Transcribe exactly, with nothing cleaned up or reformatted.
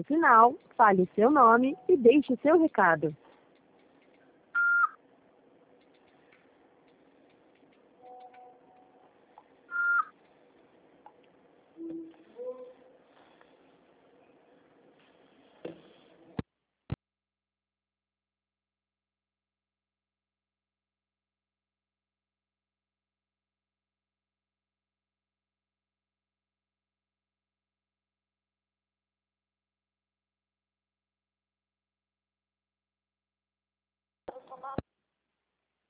Após o sinal, fale seu nome e deixe seu recado.